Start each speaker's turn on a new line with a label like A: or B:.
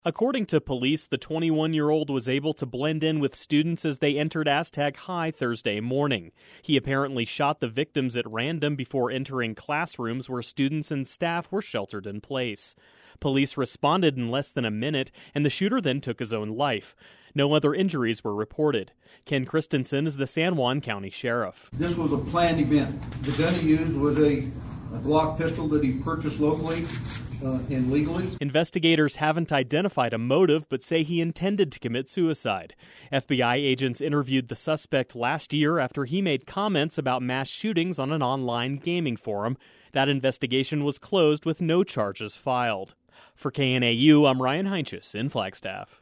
A: According to police, the 21-year-old was able to blend in with students as they entered Aztec High Thursday morning. He apparently shot the victims at random before entering classrooms where students and staff were sheltered in place. Police responded in less than a minute, and the shooter then took his own life. No other injuries were reported. Ken Christensen is the San Juan County Sheriff.
B: This was a planned event. The gun he used was a Glock pistol that he purchased locally and legally.
A: Investigators haven't identified a motive, but say he intended to commit suicide. FBI agents interviewed the suspect last year after he made comments about mass shootings on an online gaming forum. That investigation was closed with no charges filed. For KNAU, I'm Ryan Heinches in Flagstaff.